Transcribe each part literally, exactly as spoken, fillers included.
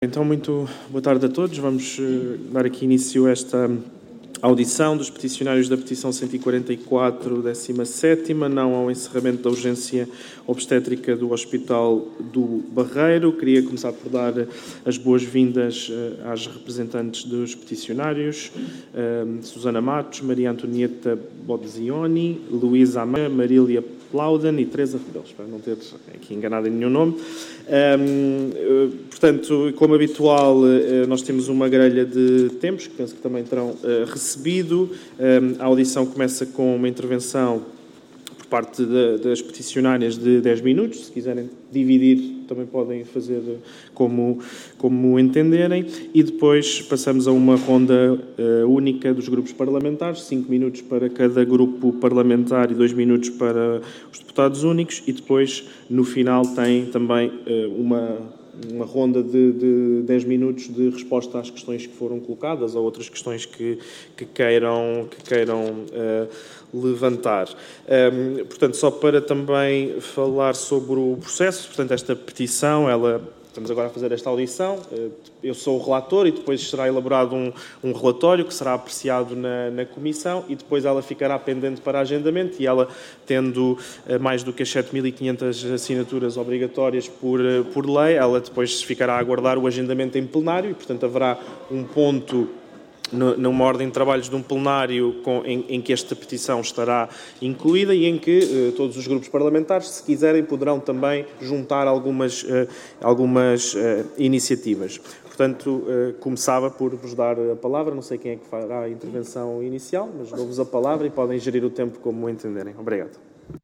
Então, muito boa tarde a todos. Vamos uh, dar aqui início a esta audição dos peticionários da petição cento e quarenta e quatro, décima sétima, não ao encerramento da urgência obstétrica do Hospital do Barreiro. Queria começar por dar as boas-vindas uh, às representantes dos peticionários, uh, Susana Matos, Maria Antonieta Bodzioni, Luísa Amaya, Marília Plauden e Teresa Rebelo. Espero não ter aqui enganado em nenhum nome. Um, portanto, como habitual, nós temos uma grelha de tempos, que penso que também terão uh, recebido. Um, a audição começa com uma intervenção por parte de, das peticionárias de dez minutos. Se quiserem dividir, também podem fazer como, como entenderem. E depois passamos a uma ronda uh, única dos grupos parlamentares, cinco minutos para cada grupo parlamentar e dois minutos para os deputados únicos. E depois, no final, tem também uh, uma... uma ronda de, de dez minutos de resposta às questões que foram colocadas ou outras questões que, que queiram, que queiram uh, levantar. Um, portanto, só para também falar sobre o processo, portanto, esta petição, ela... Estamos agora a fazer esta audição, eu sou o relator e depois será elaborado um, um relatório que será apreciado na, na Comissão e depois ela ficará pendente para agendamento e ela, tendo mais do que as sete mil e quinhentas assinaturas obrigatórias por, por lei, ela depois ficará a aguardar o agendamento em plenário e, portanto, haverá um ponto numa ordem de trabalhos de um plenário com, em, em que esta petição estará incluída e em que eh, todos os grupos parlamentares, se quiserem, poderão também juntar algumas, eh, algumas eh, iniciativas. Portanto, eh, começava por vos dar a palavra, não sei quem é que fará a intervenção inicial, mas dou-vos a palavra e podem gerir o tempo como entenderem. Obrigado.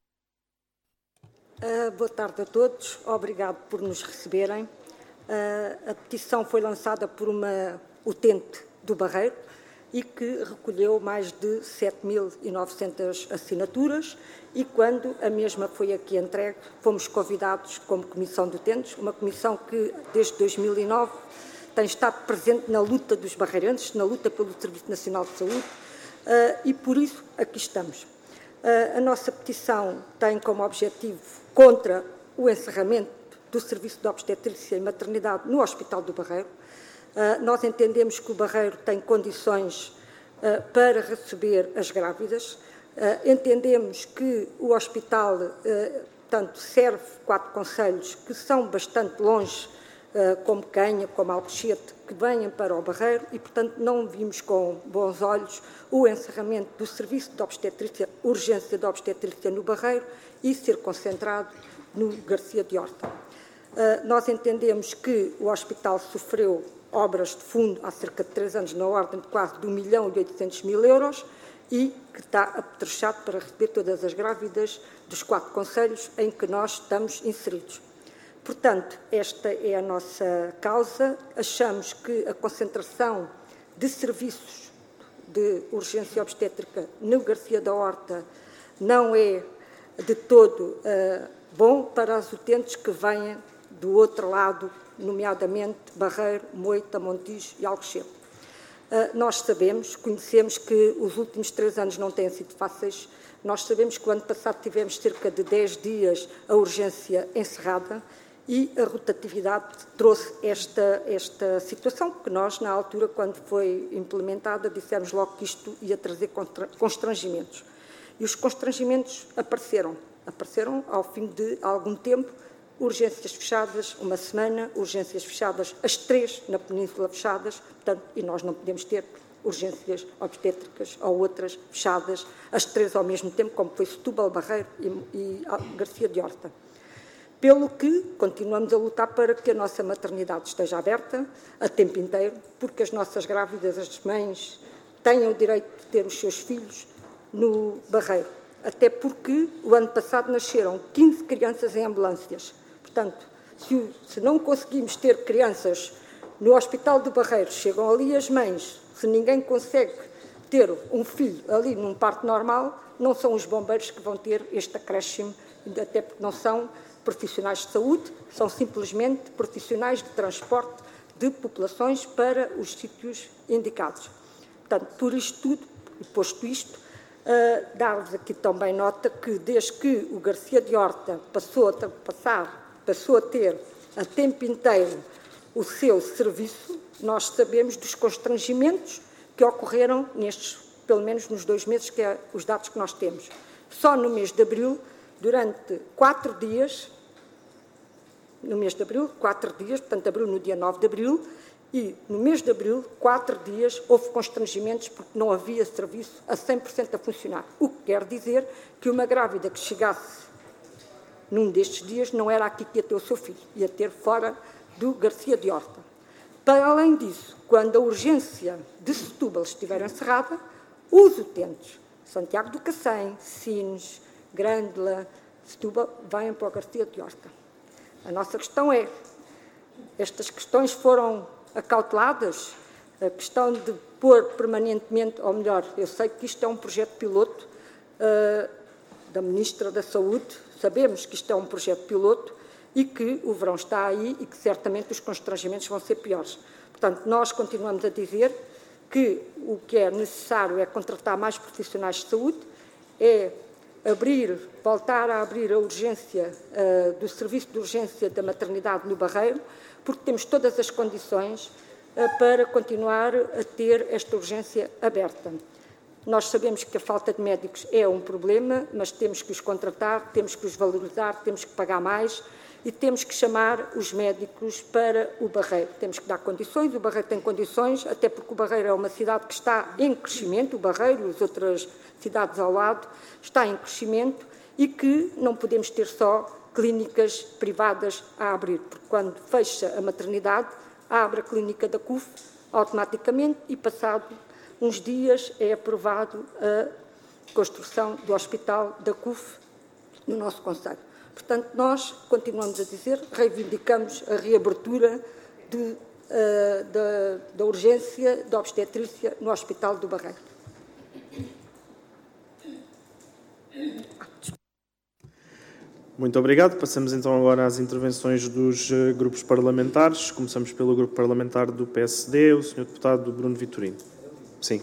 Uh, boa tarde a todos, obrigado por nos receberem. Uh, a petição foi lançada por uma utente do Barreiro e que recolheu mais de sete mil e novecentas assinaturas e quando a mesma foi aqui entregue, fomos convidados como Comissão de Utentes, uma comissão que desde dois mil e nove tem estado presente na luta dos barreirenses, na luta pelo Serviço Nacional de Saúde e por isso aqui estamos. A nossa petição tem como objetivo contra o encerramento do Serviço de Obstetrícia e Maternidade no Hospital do Barreiro. Uh, nós entendemos que o Barreiro tem condições uh, para receber as grávidas. Uh, entendemos que o hospital, uh, tanto serve quatro concelhos que são bastante longe, uh, como Canha, como Alcochete, que venham para o Barreiro e, portanto, não vimos com bons olhos o encerramento do Serviço de Obstetrícia, Urgência de Obstetrícia no Barreiro e ser concentrado no Garcia de Horta. Uh, nós entendemos que o hospital sofreu obras de fundo há cerca de três anos na ordem de quase de um milhão e oitocentos mil euros e que está apetrechado para receber todas as grávidas dos quatro concelhos em que nós estamos inseridos. Portanto, esta é a nossa causa. Achamos que a concentração de serviços de urgência obstétrica no Garcia da Horta não é de todo uh, bom para as utentes que venham do outro lado, nomeadamente Barreiro, Moita, Montijo e Alcochete. Uh, nós sabemos, conhecemos que os últimos três anos não têm sido fáceis. Nós sabemos que o ano passado tivemos cerca de dez dias a urgência encerrada e a rotatividade trouxe esta, esta situação que nós, na altura, quando foi implementada, dissemos logo que isto ia trazer constrangimentos. E os constrangimentos apareceram. Apareceram ao fim de algum tempo. Urgências fechadas, uma semana, urgências fechadas, as três na Península fechadas, portanto, e nós não podemos ter urgências obstétricas ou outras fechadas, as três ao mesmo tempo, como foi Setúbal, Barreiro e, e Garcia de Horta. Pelo que continuamos a lutar para que a nossa maternidade esteja aberta a tempo inteiro, porque as nossas grávidas, as mães, tenham o direito de ter os seus filhos no Barreiro. Até porque o ano passado nasceram quinze crianças em ambulâncias. Portanto, se, se não conseguimos ter crianças no Hospital do Barreiro, chegam ali as mães, se ninguém consegue ter um filho ali num parto normal, não são os bombeiros que vão ter este acréscimo, até porque não são profissionais de saúde, são simplesmente profissionais de transporte de populações para os sítios indicados. Portanto, por isto tudo, e posto isto, Uh, dar-vos aqui também nota que desde que o Garcia de Horta passou a passar, passou a ter a tempo inteiro o seu serviço, nós sabemos dos constrangimentos que ocorreram nestes, pelo menos nos dois meses, que é os dados que nós temos. Só no mês de abril, durante quatro dias, no mês de abril, quatro dias, portanto, abril no dia nove de abril, e no mês de abril, quatro dias, houve constrangimentos porque não havia serviço a cem por cento a funcionar. O que quer dizer que uma grávida que chegasse num destes dias não era aqui que ia ter o seu filho, ia ter fora do Garcia de Horta. Para além disso, quando a urgência de Setúbal estiver encerrada, os utentes, Santiago do Cacém, Sines, Grândola, Setúbal, vêm para o Garcia de Horta. A nossa questão é, estas questões foram acauteladas, a questão de pôr permanentemente, ou melhor, eu sei que isto é um projeto piloto uh, da Ministra da Saúde, sabemos que isto é um projeto piloto e que o verão está aí e que certamente os constrangimentos vão ser piores. Portanto, nós continuamos a dizer que o que é necessário é contratar mais profissionais de saúde, é abrir, voltar a abrir a urgência uh, do serviço de urgência da maternidade no Barreiro, porque temos todas as condições uh, para continuar a ter esta urgência aberta. Nós sabemos que a falta de médicos é um problema, mas temos que os contratar, temos que os valorizar, temos que pagar mais e temos que chamar os médicos para o Barreiro. Temos que dar condições, o Barreiro tem condições, até porque o Barreiro é uma cidade que está em crescimento, o Barreiro e as outras cidades ao lado, está em crescimento e que não podemos ter só clínicas privadas a abrir, porque quando fecha a maternidade, abre a clínica da C U F automaticamente e passado uns dias é aprovado a construção do hospital da C U F no nosso concelho. Portanto, nós continuamos a dizer, reivindicamos a reabertura de, uh, da, da urgência da obstetrícia no Hospital do Barreiro. Muito obrigado. Passamos então agora às intervenções dos uh, grupos parlamentares. Começamos pelo grupo parlamentar do P S D, o senhor deputado Bruno Vitorino. Sim.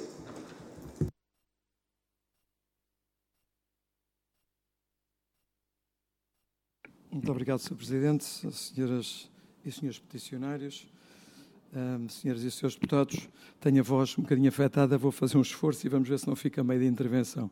Muito obrigado, senhor Presidente, senhoras e senhores peticionários, um, senhoras e senhores deputados. Tenho a voz um bocadinho afetada, vou fazer um esforço e vamos ver se não fica a meio da intervenção.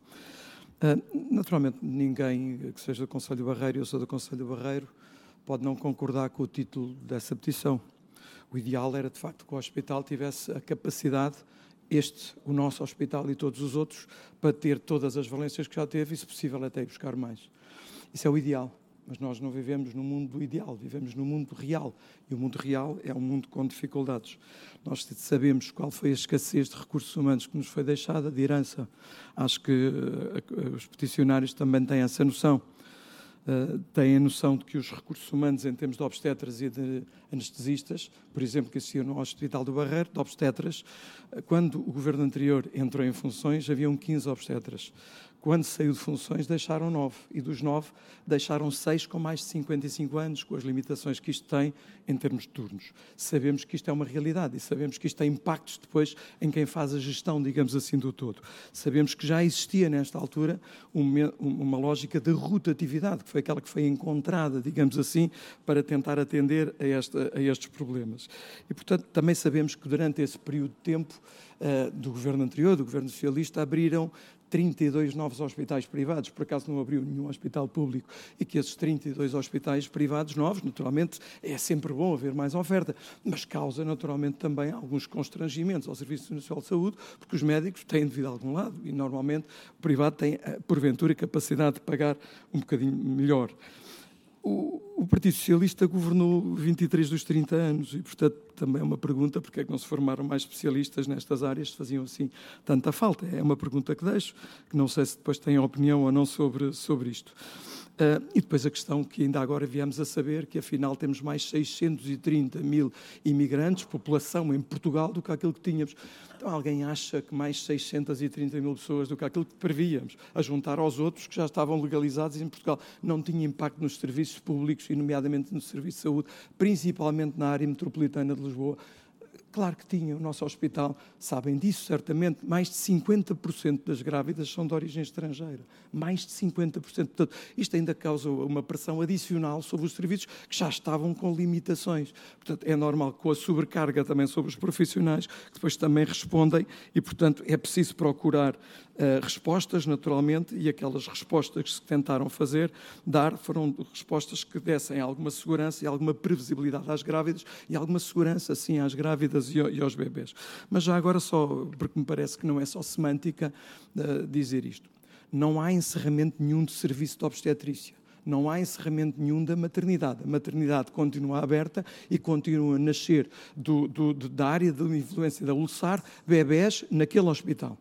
Uh, naturalmente, ninguém que seja do Concelho do Barreiro, eu sou do Concelho do Barreiro, pode não concordar com o título dessa petição. O ideal era, de facto, que o hospital tivesse a capacidade, este, o nosso hospital e todos os outros, para ter todas as valências que já teve e, se possível, até ir buscar mais. Isso é o ideal. Mas nós não vivemos no mundo do ideal, vivemos no mundo real. E o mundo real é um mundo com dificuldades. Nós sabemos qual foi a escassez de recursos humanos que nos foi deixada, de herança. Acho que uh, os peticionários também têm essa noção. Uh, têm a noção de que os recursos humanos, em termos de obstetras e de anestesistas, por exemplo, que existiam no Hospital do Barreiro, de obstetras, uh, quando o governo anterior entrou em funções, haviam quinze obstetras. Quando saiu de funções, deixaram nove. E dos nove, deixaram seis com mais de cinquenta e cinco anos, com as limitações que isto tem em termos de turnos. Sabemos que isto é uma realidade e sabemos que isto tem impactos depois em quem faz a gestão, digamos assim, do todo. Sabemos que já existia, nesta altura, uma, uma lógica de rotatividade, que foi aquela que foi encontrada, digamos assim, para tentar atender a, esta, a estes problemas. E, portanto, também sabemos que durante esse período de tempo uh, do governo anterior, do governo socialista, abriram trinta e dois novos hospitais privados, por acaso não abriu nenhum hospital público, e que esses trinta e dois hospitais privados novos, naturalmente, é sempre bom haver mais oferta, mas causa naturalmente também alguns constrangimentos ao Serviço Nacional de Saúde, porque os médicos têm de vir de algum lado, e normalmente o privado tem, porventura, capacidade de pagar um bocadinho melhor. O, o Partido Socialista governou vinte e três dos trinta anos e, portanto, também é uma pergunta porque é que não se formaram mais especialistas nestas áreas que faziam assim tanta falta. É uma pergunta que deixo, que não sei se depois têm opinião ou não sobre, sobre isto. Uh, e depois a questão que ainda agora viemos a saber, que afinal temos mais seiscentos e trinta mil imigrantes, população em Portugal, do que aquilo que tínhamos. Então alguém acha que mais seiscentos e trinta mil pessoas do que aquilo que prevíamos, a juntar aos outros que já estavam legalizados em Portugal, não tinha impacto nos serviços públicos e nomeadamente no serviço de saúde, principalmente na área metropolitana de Lisboa. Claro que tinha, o nosso hospital, sabem disso certamente, mais de cinquenta por cento das grávidas são de origem estrangeira. Mais de cinquenta por cento. Portanto, isto ainda causa uma pressão adicional sobre os serviços que já estavam com limitações. Portanto, é normal, com a sobrecarga também sobre os profissionais, que depois também respondem e, portanto, é preciso procurar uh, respostas, naturalmente, e aquelas respostas que se tentaram fazer, dar, foram respostas que dessem alguma segurança e alguma previsibilidade às grávidas e alguma segurança, sim, às grávidas e aos bebés. Mas já agora só, porque me parece que não é só semântica uh, dizer isto. Não há encerramento nenhum de serviço de obstetrícia. Não há encerramento nenhum da maternidade. A maternidade continua aberta e continua a nascer do, do, da área de influência da ULSAR bebés naquele hospital.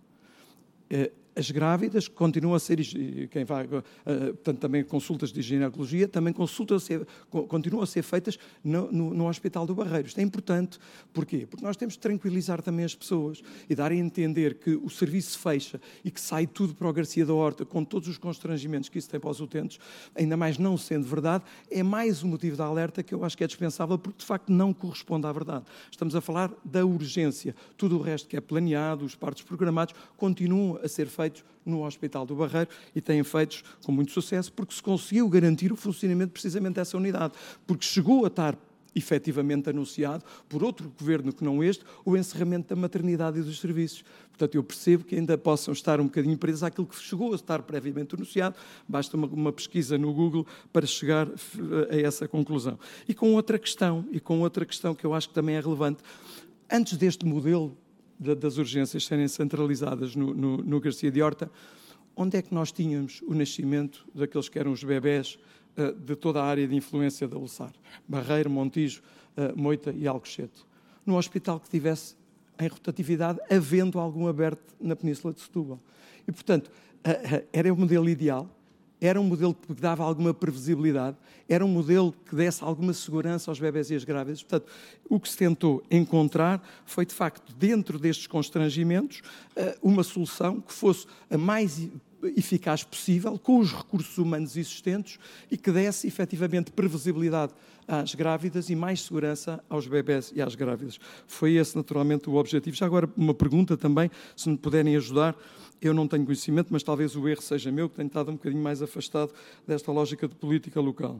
Uh, As grávidas continuam a ser, quem vai, portanto, também consultas de ginecologia, também consultas a ser, continuam a ser feitas no, no, no Hospital do Barreiro. Isto é importante. Porquê? Porque nós temos de tranquilizar também as pessoas e dar a entender que o serviço fecha e que sai tudo para o Garcia da Horta, com todos os constrangimentos que isso tem para os utentes, ainda mais não sendo verdade, é mais um motivo de alerta que eu acho que é dispensável, porque de facto não corresponde à verdade. Estamos a falar da urgência. Tudo o resto que é planeado, os partos programados, continuam a ser feitos feitos no Hospital do Barreiro e têm feitos com muito sucesso porque se conseguiu garantir o funcionamento precisamente dessa unidade, porque chegou a estar efetivamente anunciado por outro governo que não este, o encerramento da maternidade e dos serviços. Portanto, eu percebo que ainda possam estar um bocadinho presos àquilo que chegou a estar previamente anunciado, basta uma, uma pesquisa no Google para chegar a essa conclusão. E com outra questão, e com outra questão que eu acho que também é relevante, antes deste modelo das urgências serem centralizadas no, no, no Garcia de Horta, onde é que nós tínhamos o nascimento daqueles que eram os bebés uh, de toda a área de influência da ULSAR? Barreiro, Montijo, uh, Moita e Alcochete. Num hospital que tivesse em rotatividade, havendo algum aberto na Península de Setúbal. E, portanto, uh, uh, era o modelo ideal, era um modelo que dava alguma previsibilidade, era um modelo que desse alguma segurança aos bebés e às grávidas. Portanto, o que se tentou encontrar foi, de facto, dentro destes constrangimentos, uma solução que fosse a mais eficaz possível, com os recursos humanos existentes e que desse, efetivamente, previsibilidade às grávidas e mais segurança aos bebés e às grávidas. Foi esse, naturalmente, o objetivo. Já agora, uma pergunta também, se me puderem ajudar. Eu não tenho conhecimento, mas talvez o erro seja meu, que tenho estado um bocadinho mais afastado desta lógica de política local.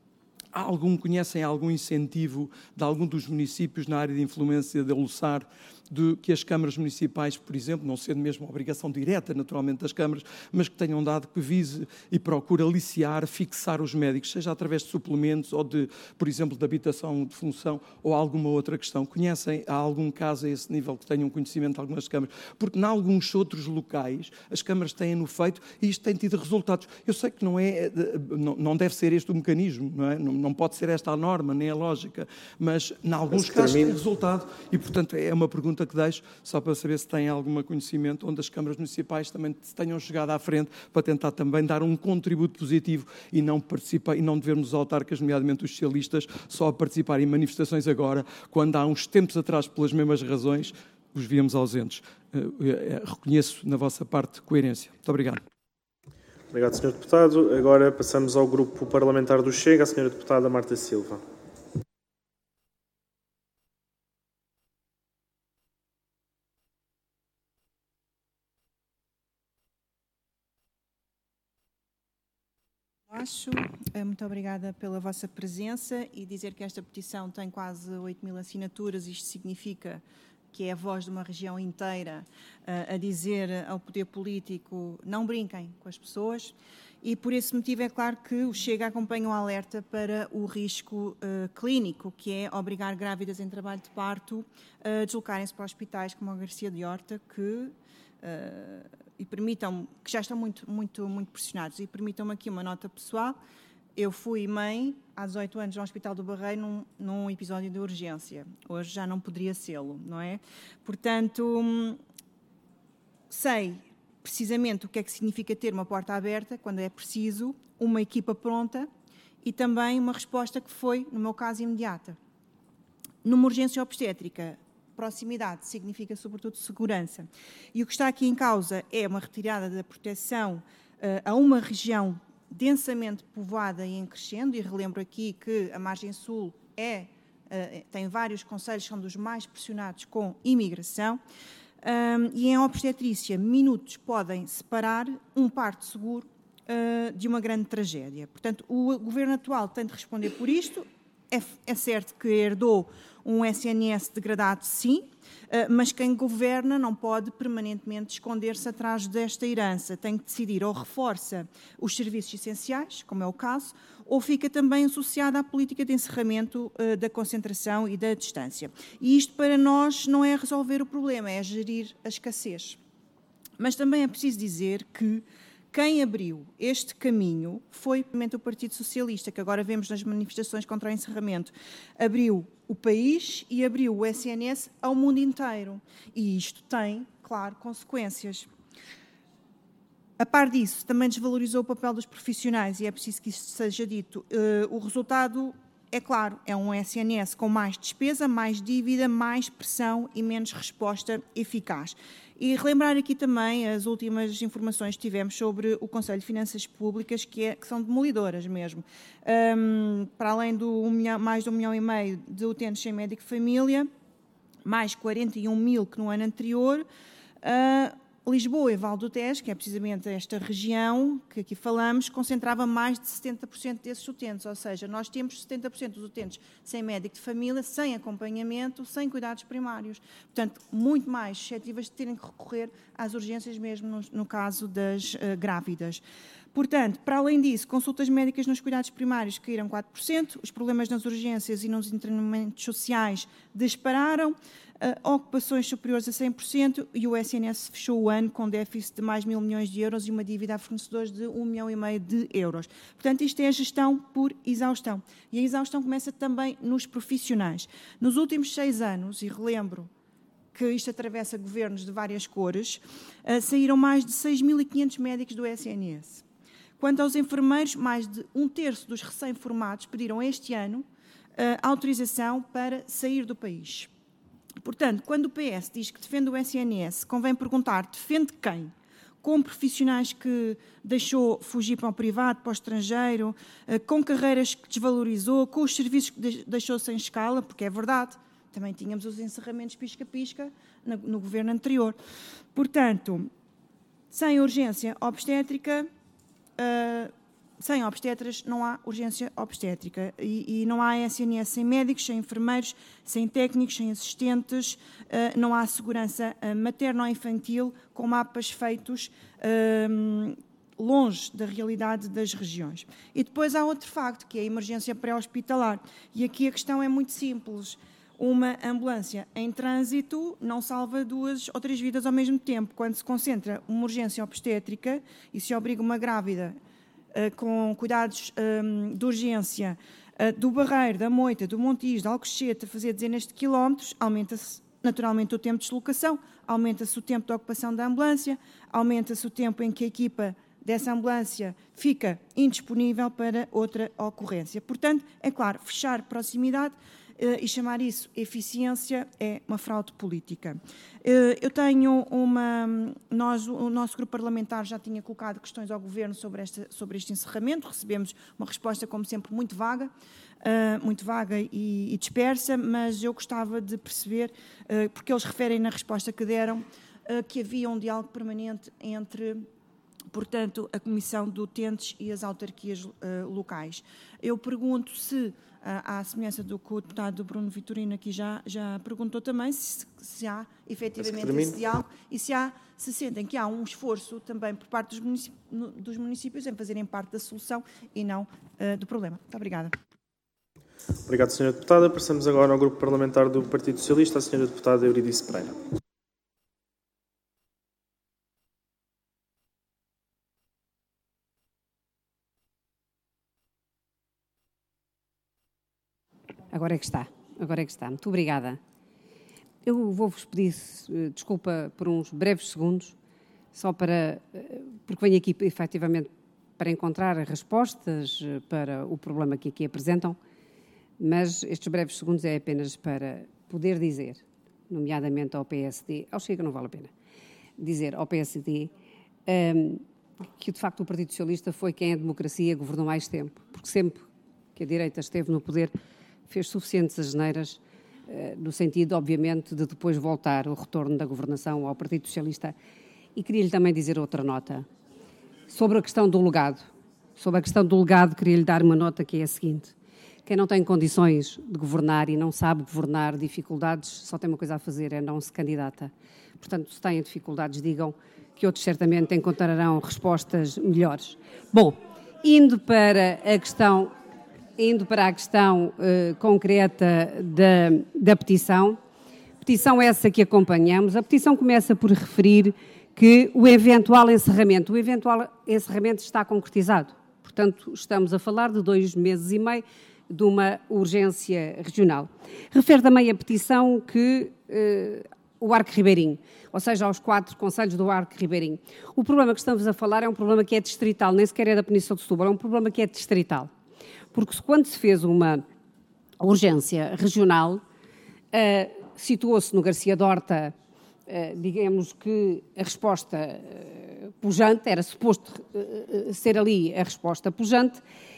Há algum, conhecem algum incentivo de algum dos municípios na área de influência da ULSAR, de que as câmaras municipais, por exemplo, não sendo mesmo uma obrigação direta, naturalmente, das câmaras, mas que tenham dado que vise e procure aliciar, fixar os médicos, seja através de suplementos ou de, por exemplo, de habitação de função ou alguma outra questão? Conhecem, há algum caso a esse nível que tenham conhecimento de algumas câmaras? Porque em alguns outros locais as câmaras têm-no feito e isto tem tido resultados. Eu sei que não é, não deve ser este o mecanismo, não é? Não pode ser esta a norma, nem a lógica, mas em alguns casos tem resultado e, portanto, é uma pergunta que deixo, só para saber se têm algum conhecimento, onde as câmaras municipais também tenham chegado à frente para tentar também dar um contributo positivo e não, participar, e não devermos os autarcas, nomeadamente os socialistas, só a participar em manifestações agora, quando há uns tempos atrás, pelas mesmas razões, os víamos ausentes. Reconheço na vossa parte coerência. Muito obrigado. Obrigado, senhor Deputado. Agora passamos ao Grupo Parlamentar do Chega, a senhora Deputada Marta Silva. Muito obrigada pela vossa presença e dizer que esta petição tem quase oito mil assinaturas. Isto significa que é a voz de uma região inteira uh, a dizer ao poder político não brinquem com as pessoas e por esse motivo é claro que o Chega acompanha o alerta para o risco uh, clínico, que é obrigar grávidas em trabalho de parto a deslocarem-se para hospitais como a Garcia de Horta, que uh, e permitam, que já estão muito, muito, muito pressionados. E permitam-me aqui uma nota pessoal. Eu fui mãe há dezoito anos no Hospital do Barreiro num, num episódio de urgência. Hoje já não poderia sê-lo, não é? Portanto, sei precisamente o que é que significa ter uma porta aberta quando é preciso, uma equipa pronta e também uma resposta que foi, no meu caso, imediata. Numa urgência obstétrica, proximidade significa, sobretudo, segurança. E o que está aqui em causa é uma retirada da proteção uh, a uma região densamente povoada e em crescendo, e relembro aqui que a margem sul é tem vários concelhos, são dos mais pressionados com imigração, um, e em obstetrícia, minutos podem separar um parto seguro uh, de uma grande tragédia. Portanto, o governo atual tem de responder por isto. É, é certo que herdou um S N S degradado, sim, mas quem governa não pode permanentemente esconder-se atrás desta herança. Tem que decidir, ou reforça os serviços essenciais, como é o caso, ou fica também associada à política de encerramento uh, da concentração e da distância. E isto para nós não é resolver o problema, é gerir a escassez. Mas também é preciso dizer que quem abriu este caminho foi o Partido Socialista, que agora vemos nas manifestações contra o encerramento. Abriu o país e abriu o S N S ao mundo inteiro. E isto tem, claro, consequências. A par disso, também desvalorizou o papel dos profissionais, e é preciso que isto seja dito. Uh, o resultado é claro, é um S N S com mais despesa, mais dívida, mais pressão e menos resposta eficaz. E relembrar aqui também as últimas informações que tivemos sobre o Conselho de Finanças Públicas, que, é, que são demolidoras mesmo. Um, para além do um milhão, mais de um milhão e meio de utentes sem médico de família, mais quarenta e um mil que no ano anterior, uh, Lisboa e Val do Tejo, que é precisamente esta região que aqui falamos, concentrava mais de setenta por cento desses utentes, ou seja, nós temos setenta por cento dos utentes sem médico de família, sem acompanhamento, sem cuidados primários. Portanto, muito mais suscetíveis de terem que recorrer às urgências mesmo no, no caso das uh, grávidas. Portanto, para além disso, consultas médicas nos cuidados primários caíram quatro por cento, os problemas nas urgências e nos internamentos sociais dispararam, uh, ocupações superiores a cem por cento e o S N S fechou o ano com déficit de mais de mil milhões de euros e uma dívida a fornecedores de um milhão e meio de euros. Portanto, isto é a gestão por exaustão. E a exaustão começa também nos profissionais. Nos últimos seis anos, e relembro que isto atravessa governos de várias cores, uh, saíram mais de seis mil e quinhentos médicos do S N S. Quanto aos enfermeiros, mais de um terço dos recém-formados pediram este ano uh, autorização para sair do país. Portanto, quando o P S diz que defende o S N S, convém perguntar, defende quem? Com profissionais que deixou fugir para o privado, para o estrangeiro, uh, com carreiras que desvalorizou, com os serviços que deixou sem escala, porque é verdade, também tínhamos os encerramentos pisca-pisca no, no governo anterior. Portanto, sem urgência obstétrica, Uh, sem obstetras não há urgência obstétrica e, e não há S N S sem médicos, sem enfermeiros, sem técnicos, sem assistentes, uh, não há segurança uh, materno-infantil com mapas feitos uh, longe da realidade das regiões. E depois há outro facto, que é a emergência pré-hospitalar. E aqui a questão é muito simples. Uma ambulância em trânsito não salva duas ou três vidas ao mesmo tempo. Quando se concentra uma urgência obstétrica e se obriga uma grávida uh, com cuidados um, de urgência uh, do Barreiro, da Moita, do Montijo, da Alcochete a fazer dezenas de quilómetros, aumenta-se naturalmente o tempo de deslocação, aumenta-se o tempo de ocupação da ambulância, aumenta-se o tempo em que a equipa dessa ambulância fica indisponível para outra ocorrência. Portanto, é claro, fechar proximidade e chamar isso eficiência é uma fraude política. Eu tenho uma... Nós, o nosso grupo parlamentar já tinha colocado questões ao Governo sobre, esta, sobre este encerramento, recebemos uma resposta, como sempre, muito vaga, uh, muito vaga e, e dispersa, mas eu gostava de perceber, uh, porque eles referem na resposta que deram, uh, que havia um diálogo permanente entre, portanto, a Comissão de Utentes e as autarquias uh, locais. Eu pergunto se, à semelhança do que o deputado Bruno Vitorino aqui já, já perguntou também, se, se há efetivamente esse diálogo e se, há, se sentem que há um esforço também por parte dos municípios, dos municípios em fazerem parte da solução e não uh, do problema. Muito obrigada. Obrigado, senhora Deputada. Passamos agora ao Grupo Parlamentar do Partido Socialista, a senhora Deputada Euridice Pereira. Agora é que está, agora é que está. Muito obrigada. Eu vou-vos pedir desculpa por uns breves segundos, só para, porque venho aqui efetivamente para encontrar respostas para o problema que aqui apresentam, mas estes breves segundos é apenas para poder dizer, nomeadamente ao P S D, ao Chega não vale a pena, dizer ao P S D um, que de facto o Partido Socialista foi quem a democracia governou mais tempo, porque sempre que a direita esteve no poder fez suficientes asneiras, uh, no sentido, obviamente, de depois voltar o retorno da governação ao Partido Socialista. E queria-lhe também dizer outra nota. Sobre a questão do legado. Sobre a questão do legado, queria-lhe dar uma nota que é a seguinte. Quem não tem condições de governar e não sabe governar dificuldades, só tem uma coisa a fazer, é não se candidata. Portanto, se têm dificuldades, digam que outros certamente encontrarão respostas melhores. Bom, indo para a questão, indo para a questão uh, concreta da, da petição, petição essa que acompanhamos, a petição começa por referir que o eventual encerramento, o eventual encerramento está concretizado. Portanto, estamos a falar de dois meses e meio de uma urgência regional. Refere também a petição que uh, o Arco Ribeirinho, ou seja, aos quatro concelhos do Arco Ribeirinho. O problema que estamos a falar é um problema que é distrital, nem sequer é da Península de Setúbal, é um problema que é distrital. Porque quando se fez uma urgência regional, uh, situou-se no Garcia de Horta, uh, digamos que a resposta uh, pujante, era suposto uh, ser ali a resposta pujante,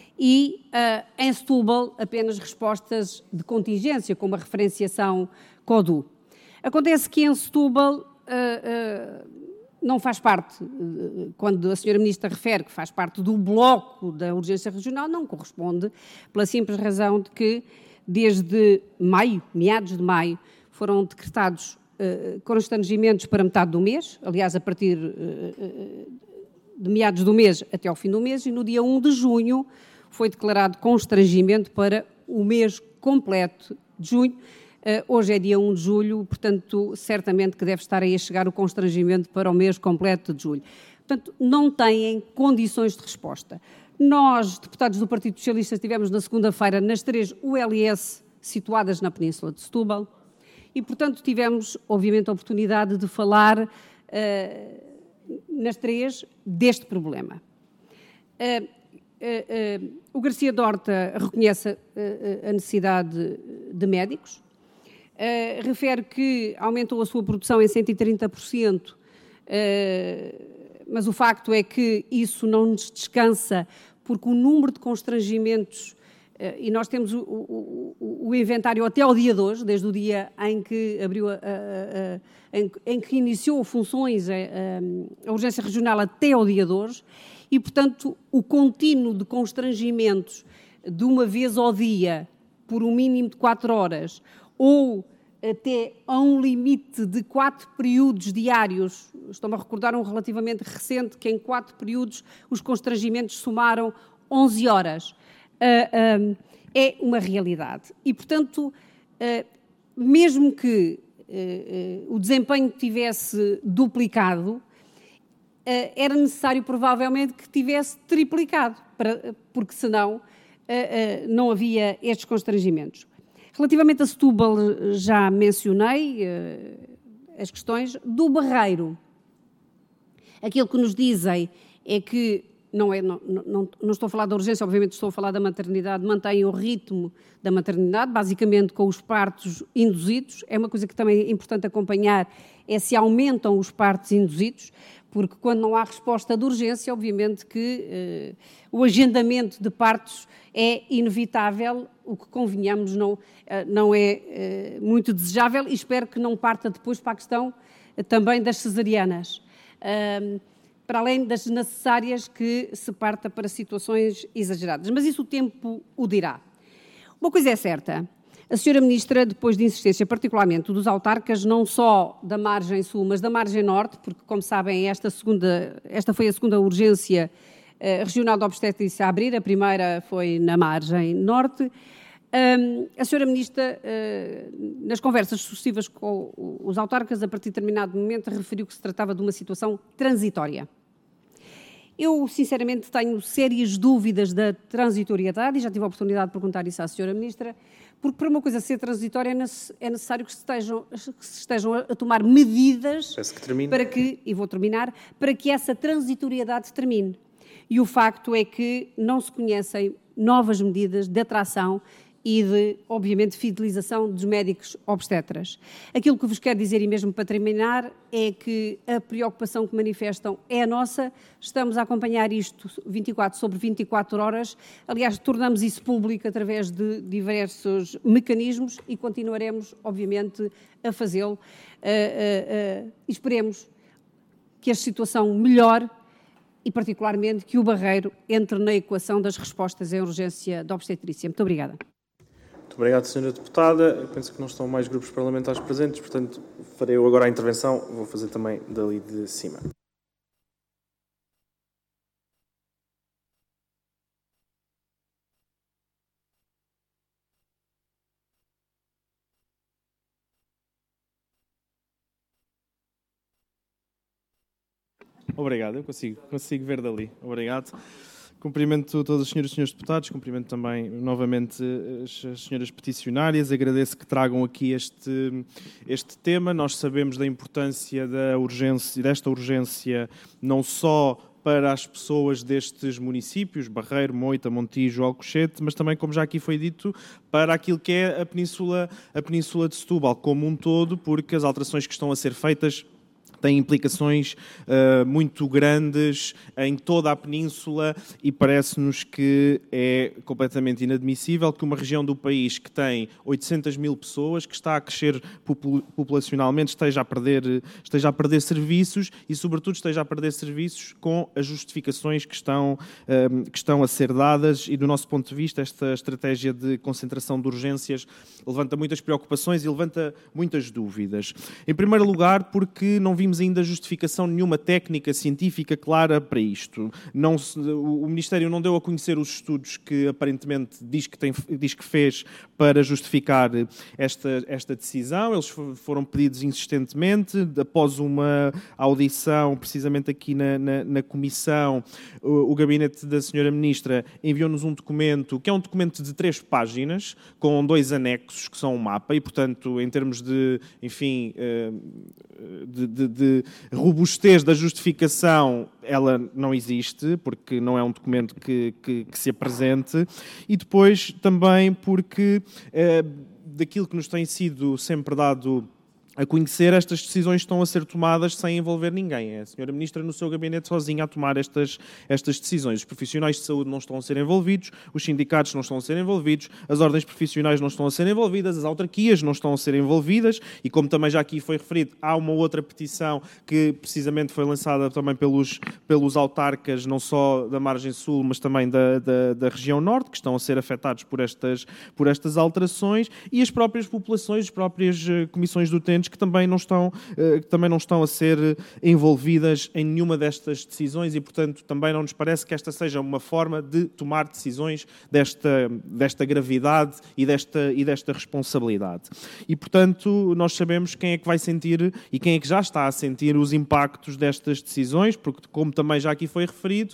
e uh, em Setúbal apenas respostas de contingência, como a referenciação CODU. Acontece que em Setúbal uh, uh, não faz parte, uh, quando a senhora Ministra refere que faz parte do bloco da urgência regional, não corresponde, pela simples razão de que desde maio, meados de maio, foram decretados uh, constrangimentos para metade do mês, aliás, a partir uh, uh, de meados do mês até ao fim do mês, e no dia um de junho foi declarado constrangimento para o mês completo de junho. Uh, hoje é dia um de julho, portanto, certamente que deve estar aí a chegar o constrangimento para o mês completo de julho. Portanto, não têm condições de resposta. Nós, deputados do Partido Socialista, estivemos na segunda-feira nas três U L S situadas na Península de Setúbal e, portanto, tivemos, obviamente, a oportunidade de falar uh, nas três deste problema. Uh, Uh, uh, o Garcia de Horta reconhece uh, a necessidade de médicos, uh, refere que aumentou a sua produção em cento e trinta por cento, uh, mas o facto é que isso não nos descansa, porque o número de constrangimentos, uh, e nós temos o, o, o, o inventário até ao dia de hoje, desde o dia em que abriu, a, a, a, em, em que iniciou funções a, a, a urgência regional até ao dia de hoje, e, portanto, o contínuo de constrangimentos de uma vez ao dia, por um mínimo de quatro horas, ou até a um limite de quatro períodos diários, estou-me a recordar um relativamente recente, que em quatro períodos os constrangimentos somaram onze horas, uh, uh, é uma realidade. E, portanto, uh, mesmo que uh, uh, o desempenho tivesse duplicado, Uh, era necessário, provavelmente, que tivesse triplicado, para, porque senão uh, uh, não havia estes constrangimentos. Relativamente a Setúbal, já mencionei uh, as questões do Barreiro. Aquilo que nos dizem é que, não, é, não, não, não estou a falar da urgência, obviamente estou a falar da maternidade, mantém o ritmo da maternidade, basicamente com os partos induzidos. É uma coisa que também é importante acompanhar, é se aumentam os partos induzidos, porque quando não há resposta de urgência, obviamente que eh, o agendamento de partos é inevitável, o que convenhamos não, eh, não é eh, muito desejável, e espero que não parta depois para a questão eh, também das cesarianas, uh, para além das necessárias que se parta para situações exageradas. Mas isso o tempo o dirá. Uma coisa é certa. A senhora Ministra, depois de insistência particularmente dos autarcas, não só da margem sul, mas da margem norte, porque, como sabem, esta, segunda, esta foi a segunda urgência eh, regional de obstetrícia a abrir, a primeira foi na margem norte. Um, a senhora Ministra, uh, nas conversas sucessivas com os autarcas, a partir de determinado momento, referiu que se tratava de uma situação transitória. Eu, sinceramente, tenho sérias dúvidas da transitoriedade, e já tive a oportunidade de perguntar isso à senhora Ministra, porque para uma coisa ser transitória é necessário que se estejam, que se estejam a tomar medidas que para que, e vou terminar, para que essa transitoriedade termine. E o facto é que não se conhecem novas medidas de atração e de, obviamente, fidelização dos médicos obstetras. Aquilo que vos quero dizer, e mesmo para terminar, é que a preocupação que manifestam é a nossa. Estamos a acompanhar isto vinte e quatro sobre vinte e quatro horas. Aliás, tornamos isso público através de diversos mecanismos e continuaremos, obviamente, a fazê-lo. Uh, uh, uh, esperemos que a situação melhore e, particularmente, que o Barreiro entre na equação das respostas em urgência da obstetrícia. Muito obrigada. Muito obrigado, senhora Deputada. Eu penso que não estão mais grupos parlamentares presentes, portanto, farei eu agora a intervenção. Vou fazer também dali de cima. Obrigado, eu consigo, consigo ver dali. Obrigado. Cumprimento todas as senhoras e senhores deputados, cumprimento também novamente as, as senhoras peticionárias, agradeço que tragam aqui este, este tema. Nós sabemos da importância da urgência, desta urgência não só para as pessoas destes municípios, Barreiro, Moita, Montijo, Alcochete, mas também, como já aqui foi dito, para aquilo que é a Península, a Península de Setúbal como um todo, porque as alterações que estão a ser feitas tem implicações uh, muito grandes em toda a península e parece-nos que é completamente inadmissível que uma região do país que tem oitocentas mil pessoas, que está a crescer popul populacionalmente, esteja a, perder, esteja a perder serviços e, sobretudo, esteja a perder serviços com as justificações que estão, uh, que estão a ser dadas e, do nosso ponto de vista, esta estratégia de concentração de urgências levanta muitas preocupações e levanta muitas dúvidas. Em primeiro lugar, porque não vimos ainda justificação nenhuma técnica científica clara para isto. Não, o Ministério não deu a conhecer os estudos que aparentemente diz que, tem, diz que fez para justificar esta, esta decisão. Eles foram pedidos insistentemente. Após uma audição, precisamente aqui na, na, na Comissão, o, o gabinete da senhora Ministra enviou-nos um documento, que é um documento de três páginas, com dois anexos, que são um mapa, e, portanto, em termos de, enfim, de, de, de robustez da justificação, ela não existe, porque não é um documento que, que, que se apresente, e depois também porque eh, daquilo que nos tem sido sempre dado a conhecer, estas decisões estão a ser tomadas sem envolver ninguém. É a senhora Ministra no seu gabinete sozinha a tomar estas, estas decisões. Os profissionais de saúde não estão a ser envolvidos, os sindicatos não estão a ser envolvidos, as ordens profissionais não estão a ser envolvidas, as autarquias não estão a ser envolvidas e, como também já aqui foi referido, há uma outra petição que precisamente foi lançada também pelos, pelos autarcas, não só da margem sul, mas também da, da, da região norte, que estão a ser afetados por estas, por estas alterações, e as próprias populações, as próprias comissões de utentes que também não estão, que também não estão a ser envolvidas em nenhuma destas decisões e, portanto, também não nos parece que esta seja uma forma de tomar decisões desta, desta gravidade e desta, e desta responsabilidade. E, portanto, nós sabemos quem é que vai sentir e quem é que já está a sentir os impactos destas decisões, porque, como também já aqui foi referido,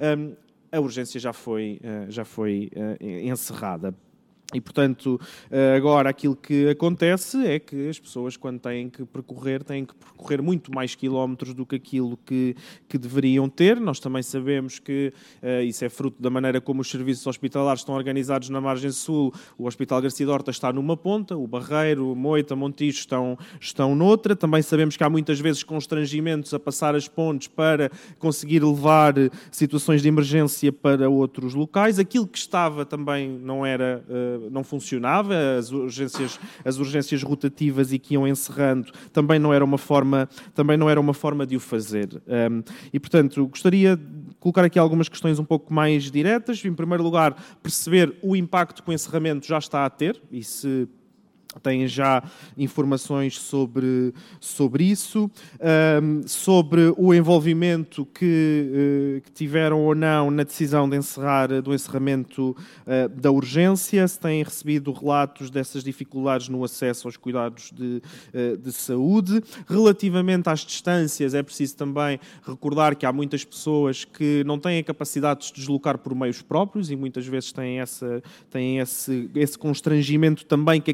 a urgência já foi, já foi encerrada. E, portanto, agora aquilo que acontece é que as pessoas, quando têm que percorrer, têm que percorrer muito mais quilómetros do que aquilo que, que deveriam ter. Nós também sabemos que uh, isso é fruto da maneira como os serviços hospitalares estão organizados na margem sul. O Hospital Garcia de Horta está numa ponta, o Barreiro, o Moita, Montijo estão, estão noutra. Também sabemos que há muitas vezes constrangimentos a passar as pontes para conseguir levar situações de emergência para outros locais. Aquilo que estava também não era... Uh, não funcionava, as urgências, as urgências rotativas e que iam encerrando também não era uma forma, também não era uma forma de o fazer. Um, e, portanto, gostaria de colocar aqui algumas questões um pouco mais diretas. Em primeiro lugar, perceber o impacto que o encerramento já está a ter e se têm já informações sobre, sobre isso, um, sobre o envolvimento que, uh, que tiveram ou não na decisão de encerrar, do encerramento uh, da urgência, se têm recebido relatos dessas dificuldades no acesso aos cuidados de, uh, de saúde. Relativamente às distâncias, é preciso também recordar que há muitas pessoas que não têm a capacidade de se deslocar por meios próprios e muitas vezes têm, essa, têm esse, esse constrangimento também que acaba por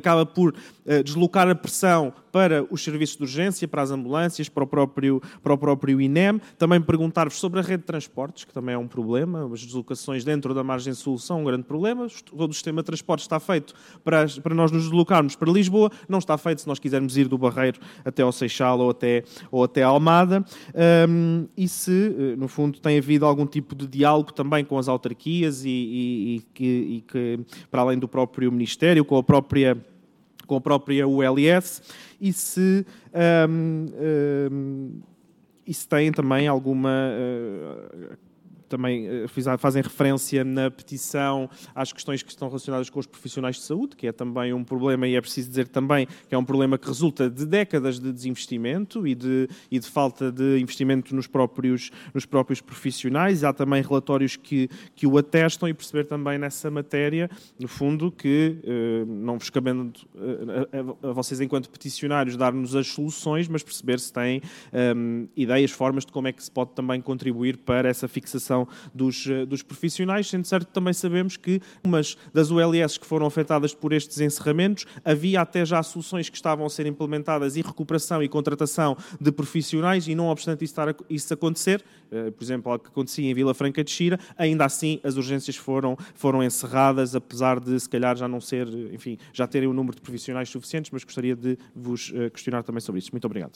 por uh, deslocar a pressão para os serviços de urgência, para as ambulâncias, para o próprio, para o próprio I N E M. Também perguntar-vos sobre a rede de transportes, que também é um problema. As deslocações dentro da margem sul são um grande problema. Todo o sistema de transportes está feito para, para nós nos deslocarmos para Lisboa, não está feito se nós quisermos ir do Barreiro até ao Seixal ou até, ou até a Almada. Um, e se, no fundo, tem havido algum tipo de diálogo também com as autarquias e, e, e, que, e que, para além do próprio Ministério, com a própria... com a própria U L S, e se, um, um, e se têm também alguma... Uh, também fazem referência na petição às questões que estão relacionadas com os profissionais de saúde, que é também um problema, e é preciso dizer também que é um problema que resulta de décadas de desinvestimento e de, e de falta de investimento nos próprios, nos próprios profissionais. Há também relatórios que, que o atestam, e perceber também nessa matéria, no fundo, que eh, não vos cabendo a, a, a vocês, enquanto peticionários, dar-nos as soluções, mas perceber se têm um, ideias, formas de como é que se pode também contribuir para essa fixação Dos, dos profissionais, sendo certo que também sabemos que umas das U L S que foram afetadas por estes encerramentos, havia até já soluções que estavam a ser implementadas e recuperação e contratação de profissionais, e não obstante isso, estar a, isso acontecer, por exemplo, algo que acontecia em Vila Franca de Xira, ainda assim as urgências foram, foram encerradas, apesar de se calhar já não ser, enfim, já terem o número de profissionais suficientes, mas gostaria de vos questionar também sobre isso. Muito obrigado.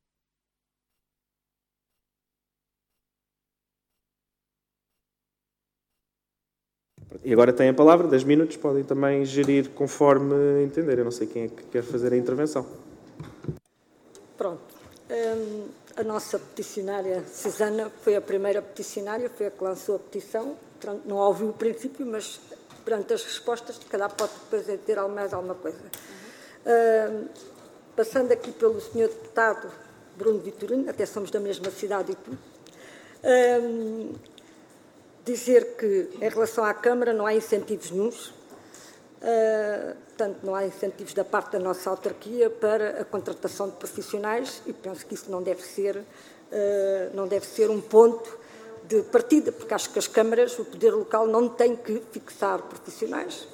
E agora têm a palavra, dez minutos, podem também gerir conforme entender. Eu não sei quem é que quer fazer a intervenção. Pronto. Um, a nossa peticionária, Susana, foi a primeira peticionária, foi a que lançou a petição. Não ouviu o princípio, mas perante as respostas, se calhar pode depois ter mais alguma coisa. Um, passando aqui pelo senhor deputado Bruno Vitorino, até somos da mesma cidade e tudo. Um, Dizer que, em relação à Câmara, não há incentivos nenhuns, uh, portanto, não há incentivos da parte da nossa autarquia para a contratação de profissionais, e penso que isso não deve ser, uh, não deve ser um ponto de partida, porque acho que as câmaras, o poder local, não tem que fixar profissionais.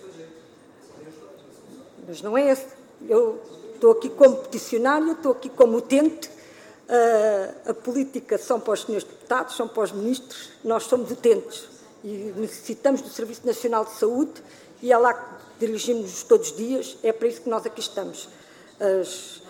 Mas não é esse. Eu estou aqui como peticionária, estou aqui como utente. Uh, a política são para os senhores deputados, são para os ministros, nós somos utentes e necessitamos do Serviço Nacional de Saúde, e é lá que dirigimos-nos todos os dias, é para isso que nós aqui estamos. As,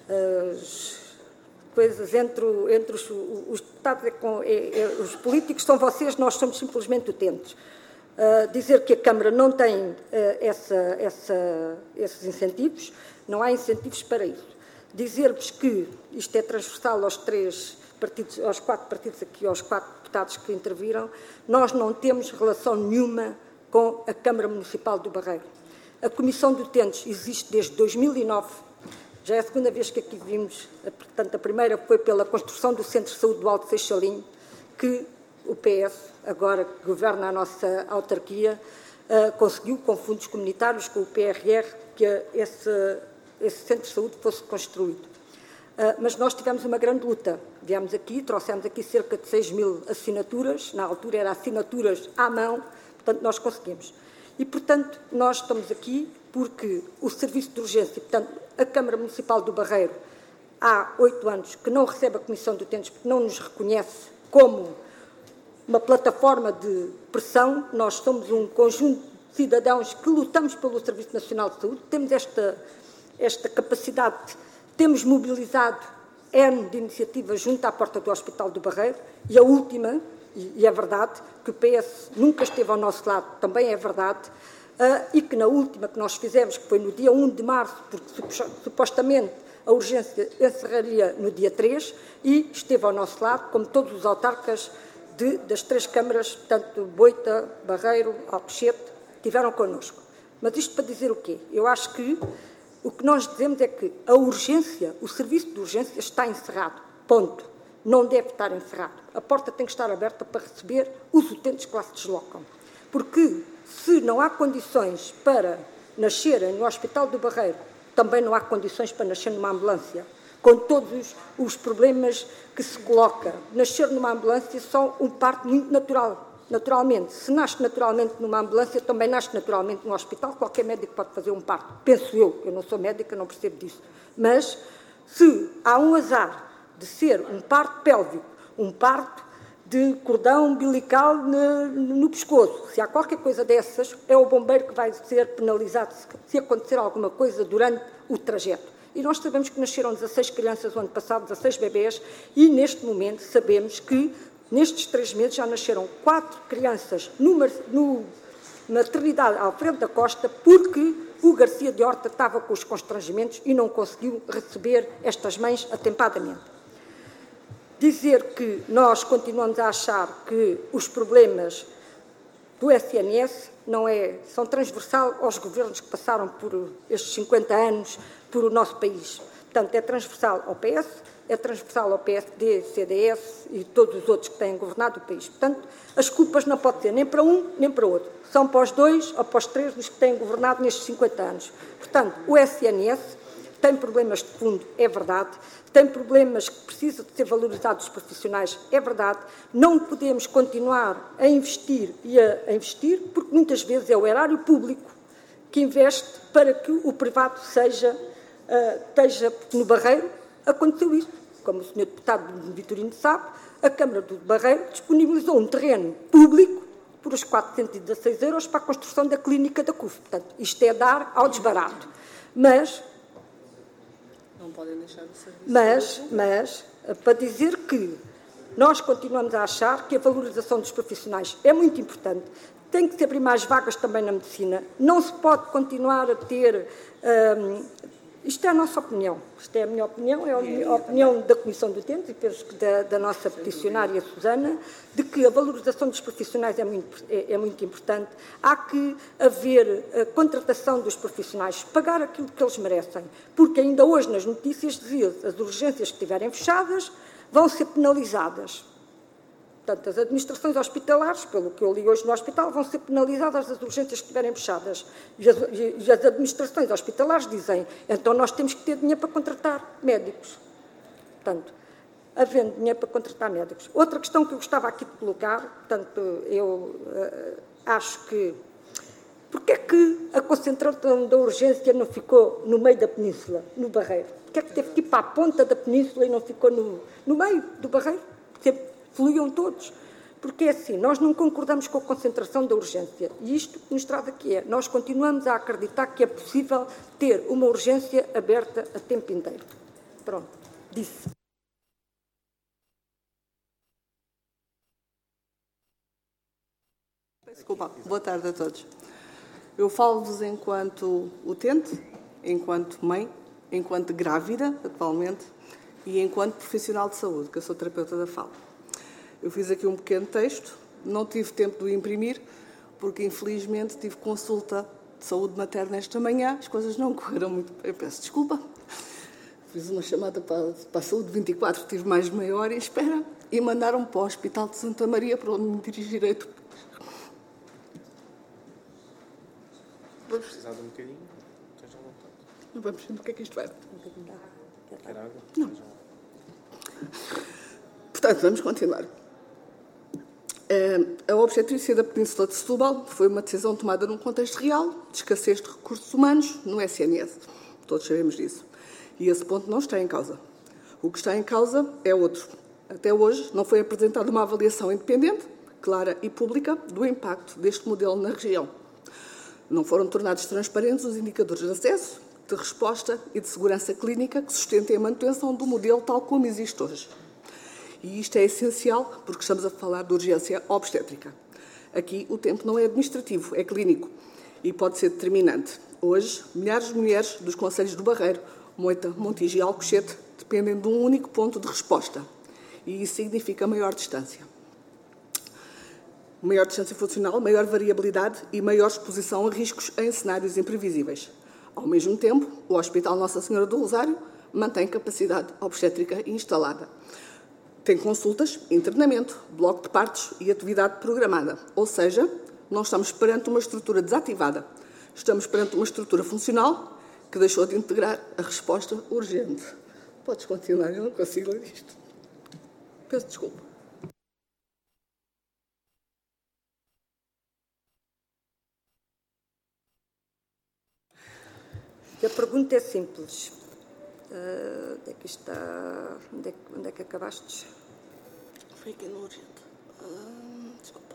as coisas entre, entre os, os deputados, é com, é, é, os políticos são vocês, nós somos simplesmente utentes. Uh, dizer que a Câmara não tem uh, essa, essa, esses incentivos, não há incentivos para isso. Dizer-vos que isto é transversal aos três partidos, aos quatro partidos aqui, aos quatro deputados que interviram, nós não temos relação nenhuma com a Câmara Municipal do Barreiro. A Comissão de Utentes existe desde dois mil e nove, já é a segunda vez que aqui vimos, portanto a primeira foi pela construção do Centro de Saúde do Alto Seixalim, que o P S, agora que governa a nossa autarquia, uh, conseguiu, com fundos comunitários, com o P R R, que esse... esse centro de saúde fosse construído. Uh, mas nós tivemos uma grande luta. Viemos aqui, trouxemos aqui cerca de seis mil assinaturas, na altura era assinaturas à mão, portanto nós conseguimos. E, portanto, nós estamos aqui porque o Serviço de Urgência, portanto, a Câmara Municipal do Barreiro, há oito anos que não recebe a Comissão de Utentes porque não nos reconhece como uma plataforma de pressão. Nós somos um conjunto de cidadãos que lutamos pelo Serviço Nacional de Saúde, temos esta... esta capacidade, temos mobilizado N de iniciativas junto à porta do Hospital do Barreiro, e a última, e é verdade, que o P S nunca esteve ao nosso lado, também é verdade, uh, e que na última que nós fizemos, que foi no dia um de março, porque supostamente a urgência encerraria no dia três, e esteve ao nosso lado, como todos os autarcas de, das três câmaras, portanto, Boita, Barreiro, Alcochete, tiveram connosco. Mas isto para dizer o quê? Eu acho que o que nós dizemos é que a urgência, o serviço de urgência está encerrado, ponto. Não deve estar encerrado. A porta tem que estar aberta para receber os utentes que lá se deslocam. Porque se não há condições para nascerem no Hospital do Barreiro, também não há condições para nascer numa ambulância, com todos os problemas que se coloca. Nascer numa ambulância é só um parto muito natural. Naturalmente, se nasce naturalmente numa ambulância, também nasce naturalmente num hospital. Qualquer médico pode fazer um parto, penso eu. Eu não sou médica, não percebo disso. Mas, se há um azar de ser um parto pélvico, um parto de cordão umbilical no, no pescoço, se há qualquer coisa dessas, é o bombeiro que vai ser penalizado se acontecer alguma coisa durante o trajeto. E nós sabemos que nasceram dezasseis crianças o ano passado, dezasseis bebés, e neste momento sabemos que nestes três meses já nasceram quatro crianças no, no maternidade Alfredo da Costa, porque o Garcia de Horta estava com os constrangimentos e não conseguiu receber estas mães atempadamente. Dizer que nós continuamos a achar que os problemas do S N S não é, são transversal aos governos que passaram por estes cinquenta anos por o nosso país. Portanto, é transversal ao P S, é transversal ao P S D, C D S e todos os outros que têm governado o país. Portanto, as culpas não podem ser nem para um nem para outro. São para os dois ou para os três dos que têm governado nestes cinquenta anos. Portanto, o S N S tem problemas de fundo, é verdade. Tem problemas que precisam de ser valorizados os profissionais, é verdade. Não podemos continuar a investir e a, a investir, porque muitas vezes é o erário público que investe para que o privado seja, uh, esteja no Barreiro. Aconteceu isso, como o senhor deputado Vitorino sabe, a Câmara do Barreiro disponibilizou um terreno público por os quatrocentos e dezasseis euros para a construção da clínica da C U F. Portanto, isto é dar ao desbarato. Mas... Não podem deixar de serviço. Mas, mas, para dizer que nós continuamos a achar que a valorização dos profissionais é muito importante, tem que se abrir mais vagas também na medicina, não se pode continuar a ter... Hum, isto é a nossa opinião, isto é a minha opinião, é a opinião da Comissão do Utentes e penso que da, da nossa peticionária Susana, de que a valorização dos profissionais é muito, é, é muito importante. Há que haver a contratação dos profissionais, pagar aquilo que eles merecem, porque ainda hoje nas notícias dizia-se as urgências que estiverem fechadas vão ser penalizadas. Portanto, as administrações hospitalares, pelo que eu li hoje no hospital, vão ser penalizadas as urgências que estiverem fechadas. E as, e as administrações hospitalares dizem, então nós temos que ter dinheiro para contratar médicos. Portanto, havendo dinheiro para contratar médicos. Outra questão que eu gostava aqui de colocar, portanto, eu uh, acho que... Porquê é que a concentração da urgência não ficou no meio da península, no Barreiro? Porquê é que teve que ir para a ponta da península e não ficou no, no meio do Barreiro? Porque fluíam todos. Porque é assim, nós não concordamos com a concentração da urgência. E isto que nos traz aqui é, nós continuamos a acreditar que é possível ter uma urgência aberta a tempo inteiro. Pronto, disse. Desculpa, boa tarde a todos. Eu falo-vos enquanto utente, enquanto mãe, enquanto grávida, atualmente, e enquanto profissional de saúde, que eu sou terapeuta da fala. Eu fiz aqui um pequeno texto, não tive tempo de o imprimir, porque infelizmente tive consulta de saúde materna esta manhã, as coisas não correram muito bem, eu peço desculpa. Fiz uma chamada para, para a saúde vinte e quatro, tive mais de meia hora em espera, e mandaram-me para o Hospital de Santa Maria, para onde me dirigirei depois. Vamos precisar de um bocadinho, esteja à vontade. Não vamos ver o que é que isto vai. Quer água? Não. Portanto, vamos continuar. A obstetrícia da Península de Setúbal foi uma decisão tomada num contexto real de escassez de recursos humanos no S N S. Todos sabemos disso. E esse ponto não está em causa. O que está em causa é outro. Até hoje não foi apresentada uma avaliação independente, clara e pública do impacto deste modelo na região. Não foram tornados transparentes os indicadores de acesso, de resposta e de segurança clínica que sustentem a manutenção do modelo tal como existe hoje. E isto é essencial porque estamos a falar de urgência obstétrica. Aqui o tempo não é administrativo, é clínico e pode ser determinante. Hoje, milhares de mulheres dos concelhos do Barreiro, Moita, Montijo e Alcochete dependem de um único ponto de resposta e isso significa maior distância. Maior distância funcional, maior variabilidade e maior exposição a riscos em cenários imprevisíveis. Ao mesmo tempo, o Hospital Nossa Senhora do Rosário mantém capacidade obstétrica instalada. Tem consultas, internamento, bloco de partos e atividade programada. Ou seja, não estamos perante uma estrutura desativada. Estamos perante uma estrutura funcional que deixou de integrar a resposta urgente. Podes continuar, eu não consigo ler isto. Peço desculpa. E a pergunta é simples. Uh, onde é que está? Onde é, onde é que acabaste? Foi aqui no urgente. Uh, desculpa.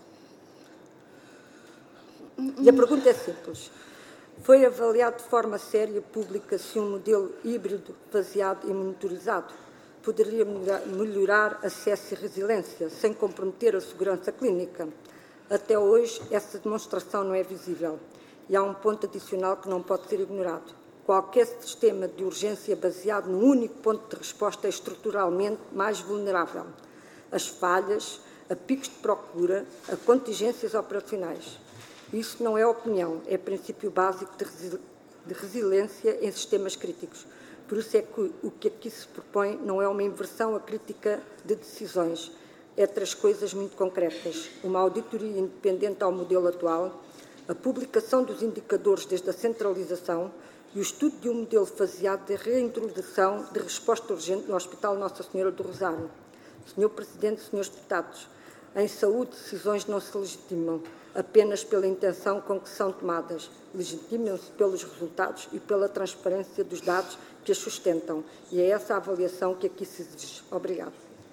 E a pergunta é simples. Foi avaliado de forma séria e pública se um modelo híbrido, faseado e monitorizado poderia melhorar acesso e resiliência, sem comprometer a segurança clínica? Até hoje, essa demonstração não é visível. E há um ponto adicional que não pode ser ignorado. Qualquer sistema de urgência baseado num único ponto de resposta é estruturalmente mais vulnerável. As falhas, a picos de procura, a contingências operacionais. Isso não é opinião, é princípio básico de, resi de resiliência em sistemas críticos. Por isso é que o que aqui se propõe não é uma inversão à crítica de decisões, é três coisas muito concretas. Uma auditoria independente ao modelo atual, a publicação dos indicadores desde a centralização e o estudo de um modelo faseado de reintrodução de resposta urgente no Hospital Nossa Senhora do Rosário. senhor Presidente, senhores deputados, em saúde, decisões não se legitimam apenas pela intenção com que são tomadas, legitimam-se pelos resultados e pela transparência dos dados que as sustentam. E é essa a avaliação que aqui se exige. Obrigado.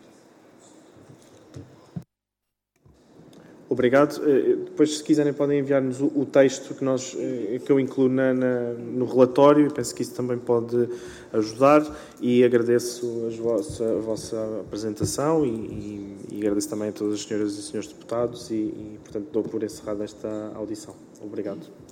Obrigado. Depois, se quiserem, podem enviar-nos o, o texto que, nós, que eu incluo na, na, no relatório. Eu penso que isso também pode ajudar e agradeço a vossa, a vossa apresentação e, e, e agradeço também a todas as senhoras e senhores deputados e, e, portanto, dou por encerrada esta audição. Obrigado.